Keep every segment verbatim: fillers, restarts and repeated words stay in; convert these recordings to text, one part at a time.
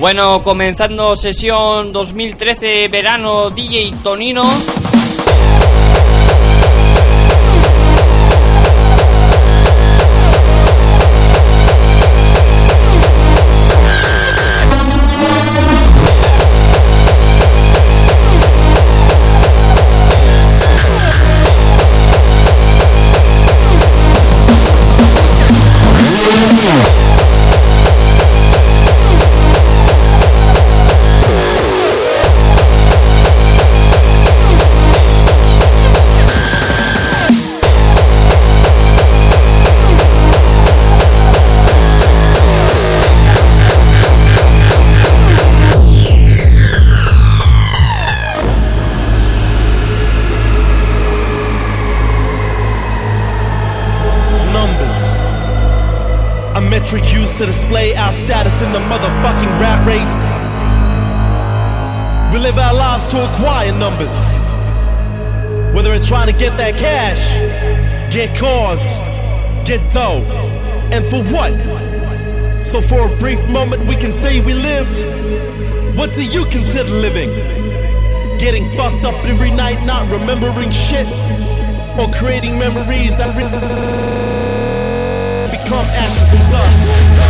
Bueno, comenzando sesión dos mil trece verano D J Tonino. Used to display our status in the motherfucking rat race. We live our lives to acquire numbers. Whether it's trying to get that cash, get cars, get dough. And for what? So for a brief moment we can say we lived. What do you consider living? Getting fucked up every night, not remembering shit? Or creating memories that become ashes and dust?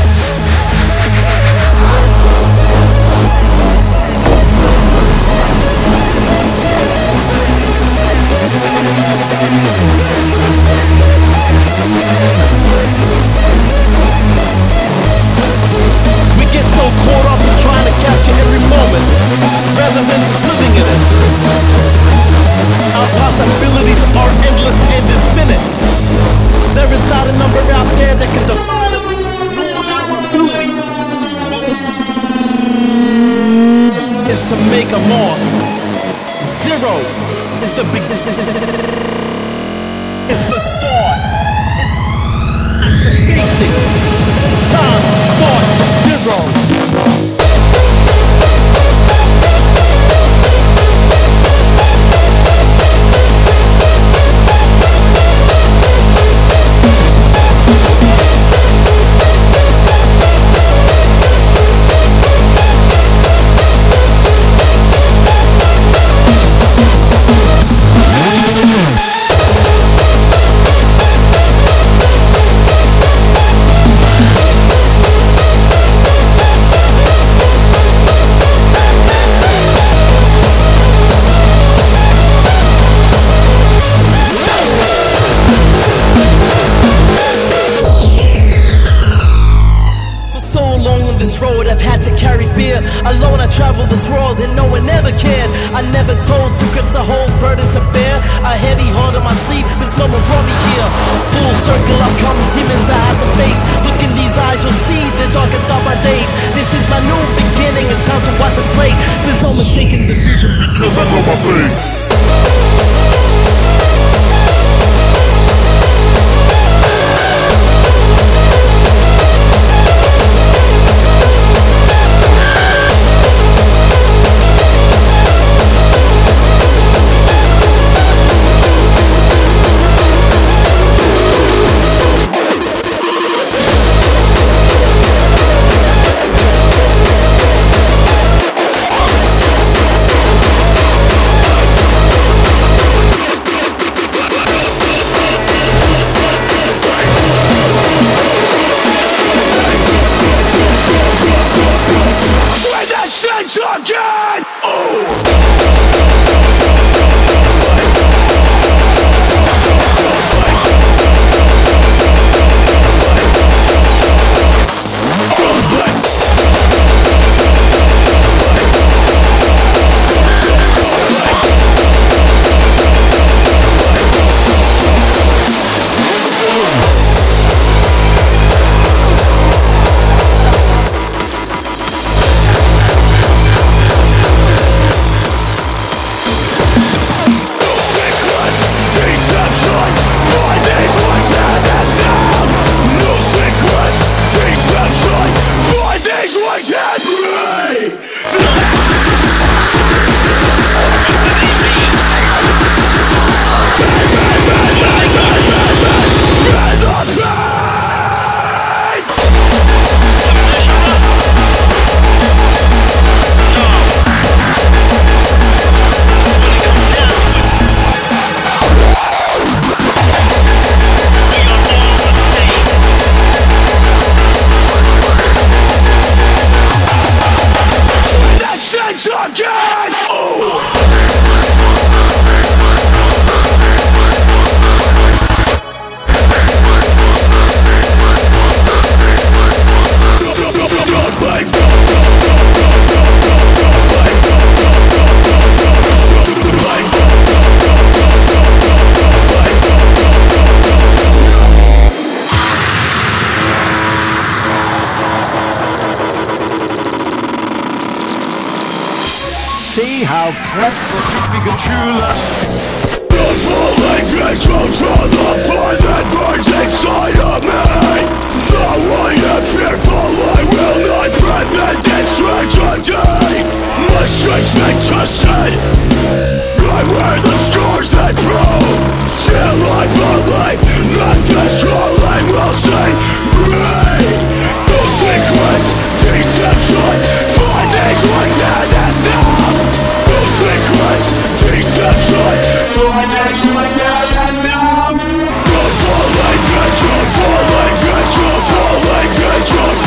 We get so caught up in trying to capture every moment rather than just living in it. Our possibilities are endless and infinite. There is not a number out there that can define us nor our abilities. Is to make a mark. Zero is the biggest. It's the start. It's the basics. Time to start from zero. Alone I traveled this world and no one ever cared. I never told secrets, a whole burden to bear. A heavy heart on my sleeve, this moment brought me here. Full circle, I've come, demons I have to face. Look in these eyes, you'll see the darkest of my days. This is my new beginning, it's time to wipe the slate. There's no mistaking the future because I know my face. see how dreadful should be the true love. The falling victim to the fire that burns inside of me. Though I am fearful, I will not prevent this tragedy. My strength's been tested, I wear the scars that prove. Still I believe that this calling will save me. No secrets, deception, findings within this now. No secrets, deception, findings within this now. The falling victim, falling victim, falling victim,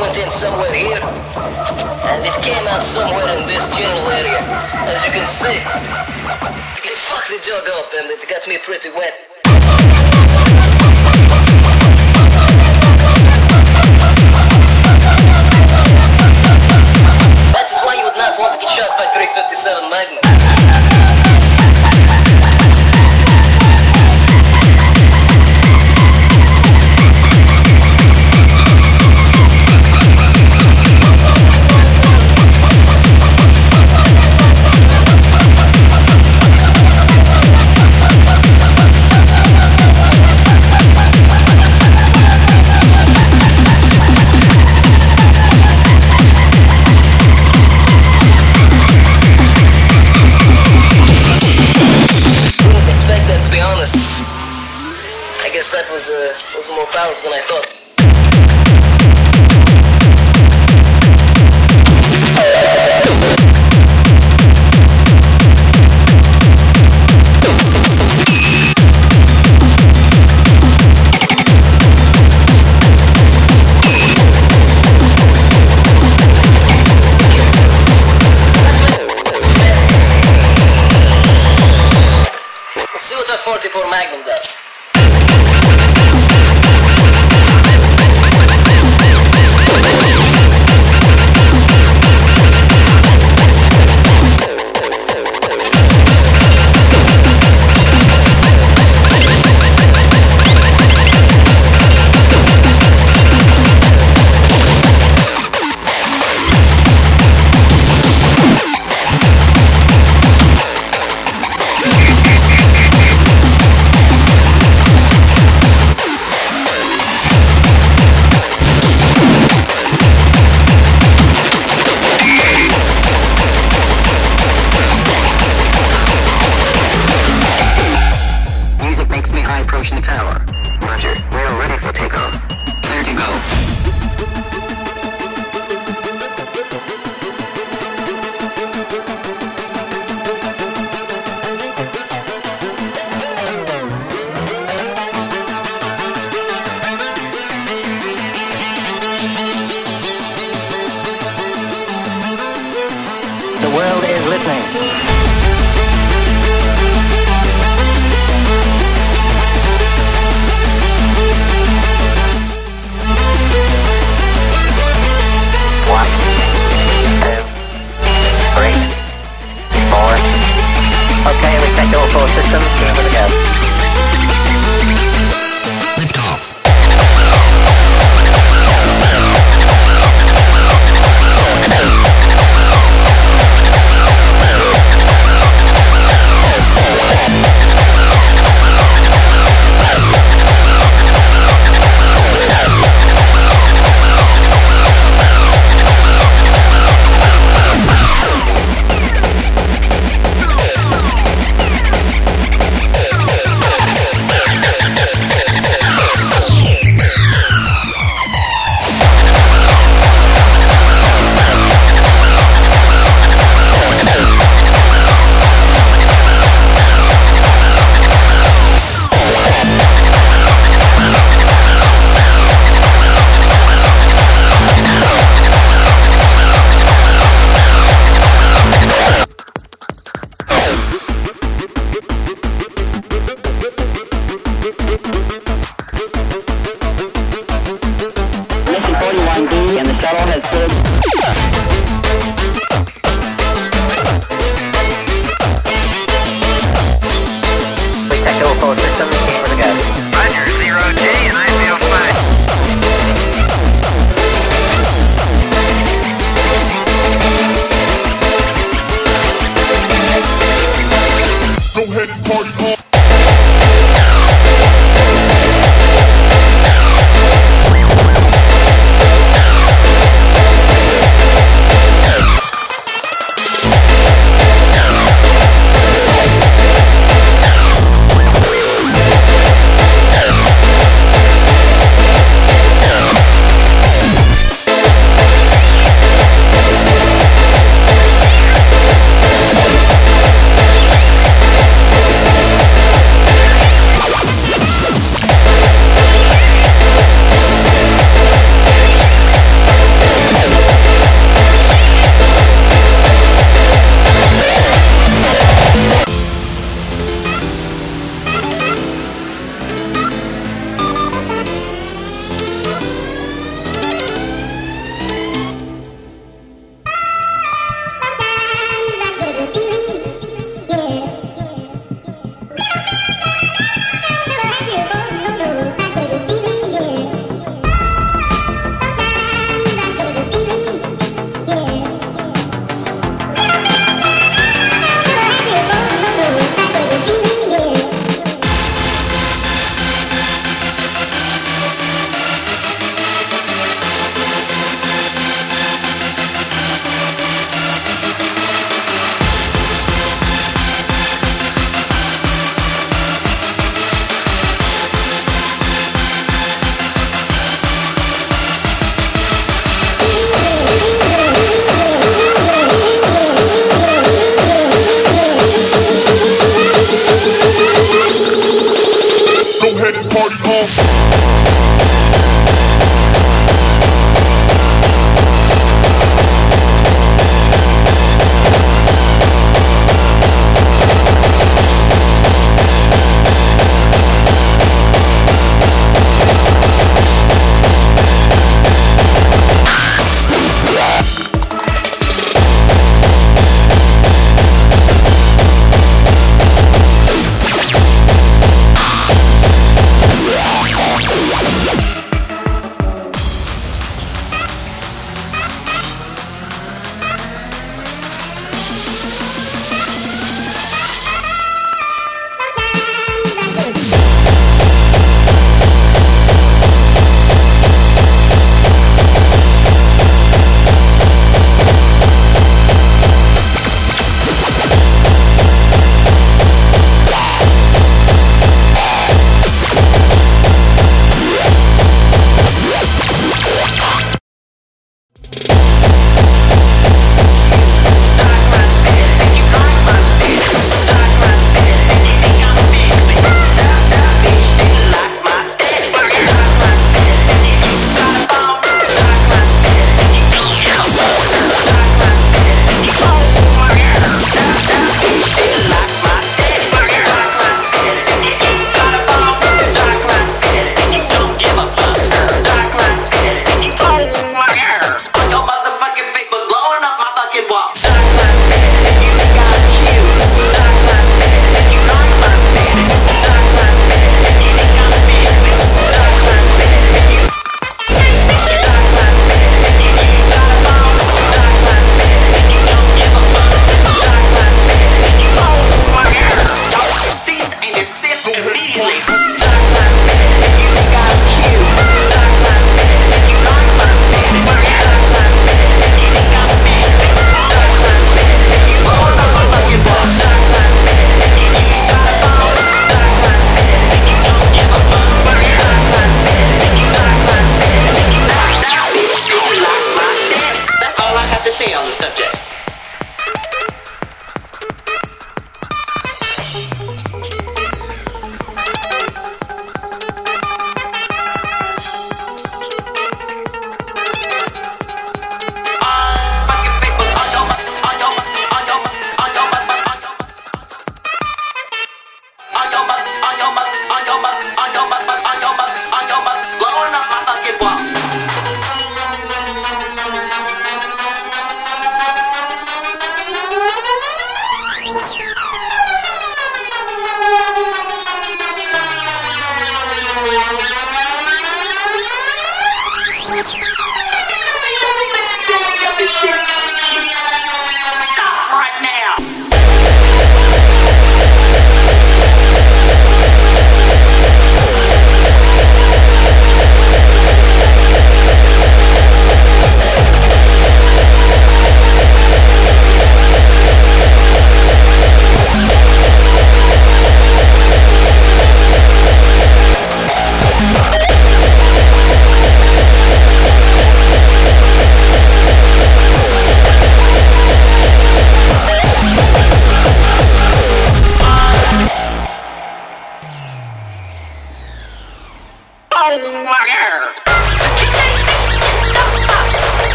went in somewhere here, and it came out somewhere in this general area. As you can see, it fucked the jug up and it got me pretty wet. That's why you would not want to get shot by three fifty-seven Magnum. That was, uh, was more powerful than I thought. Let's see what our forty-four Magnum does.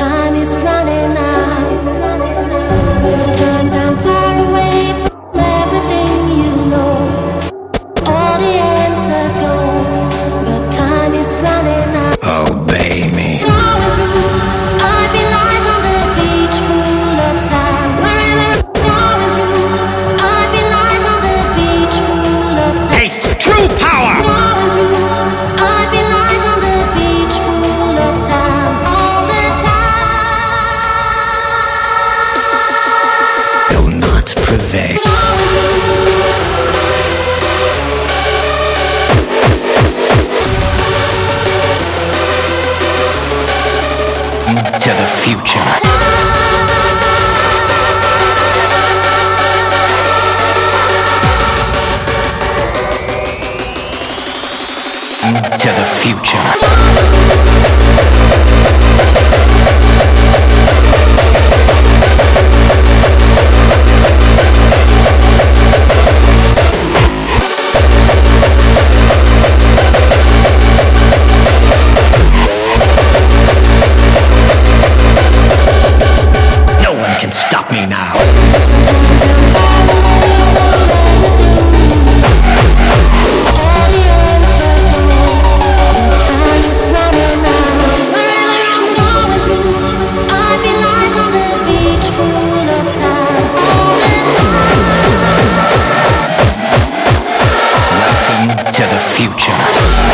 time is running out. Sometimes I'm far away from everything you know. All the answers go, but time is running out. Obey me. Going through, I feel like on the beach full of sand. Wherever I'm going through, I feel like on the beach full of sand. Taste true power. Going through, I feel like on the beach full of sand all the time. Will not prevail. To the future. To the future. No one can stop me now. Sometimes I'm far away from everything. All the answers go, but time is running out. Wherever I'm going through, I feel like on the beach full of sand all the time. Welcome to the future.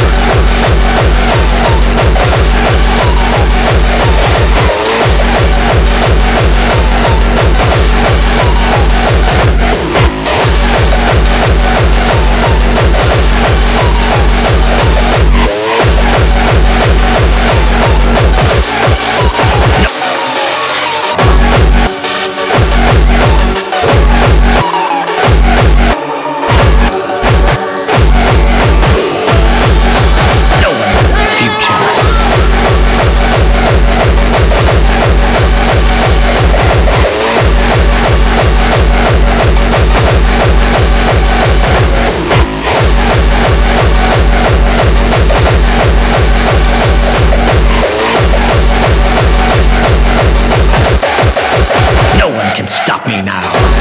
No one can stop me now.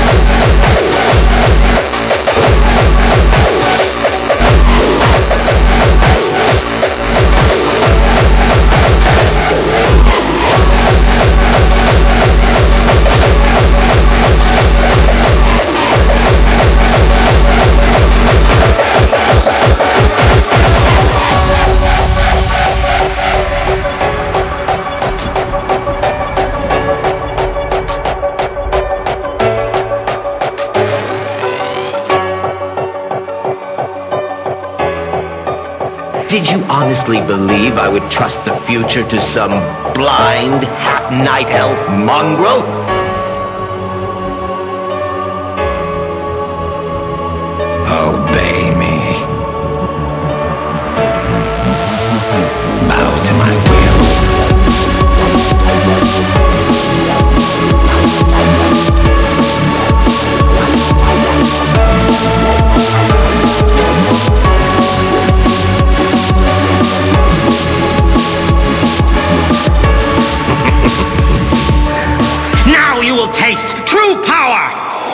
Did you honestly believe I would trust the future to some blind, half-night elf mongrel? Obey me. Bow to my will. Now you will taste true power!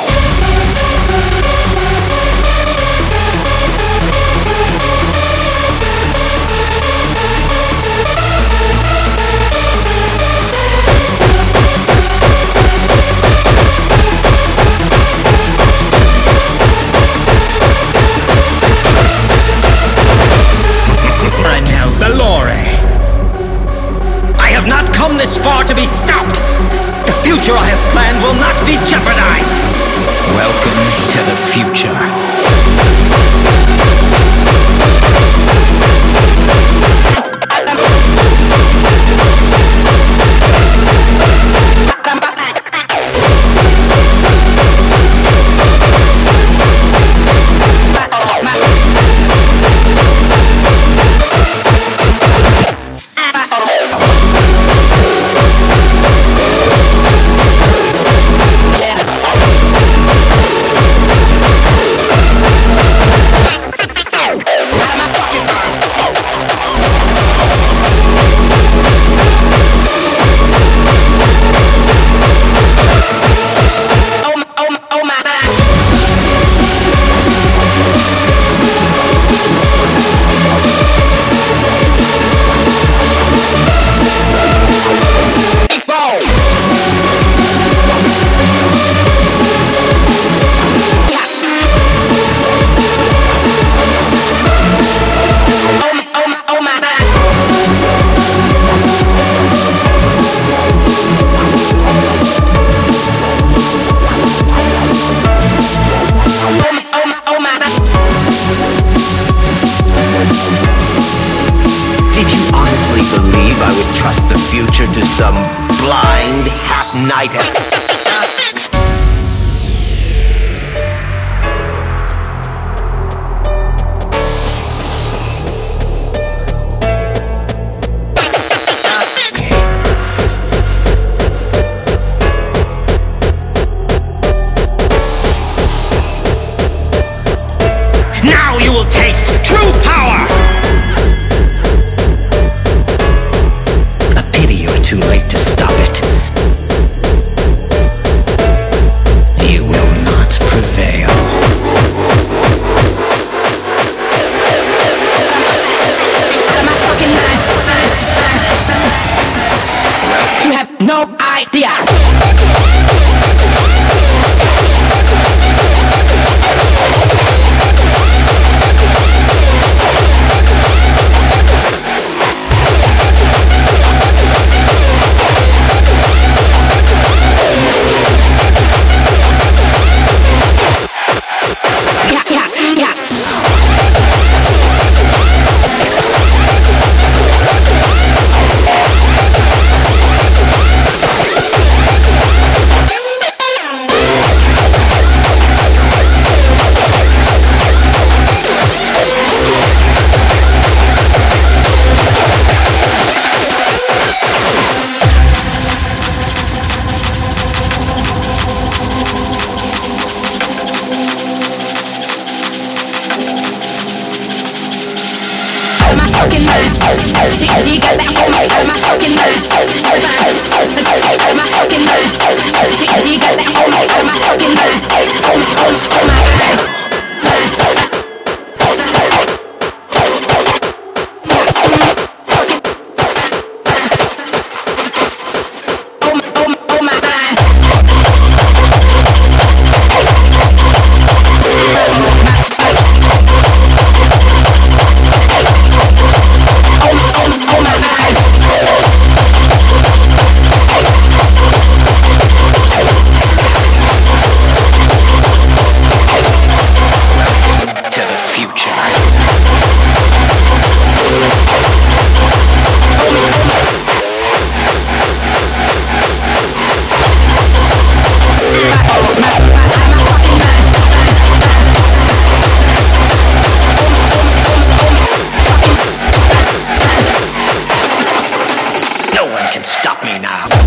Renel Bellore. I have not come this far to be stopped. The future I have planned will not be jeopardized. Welcome to the future. future to some blind half-nighter. Now you will taste true power! A pity you're too late to stop it. You will not prevail. You have no idea! No one can stop me now.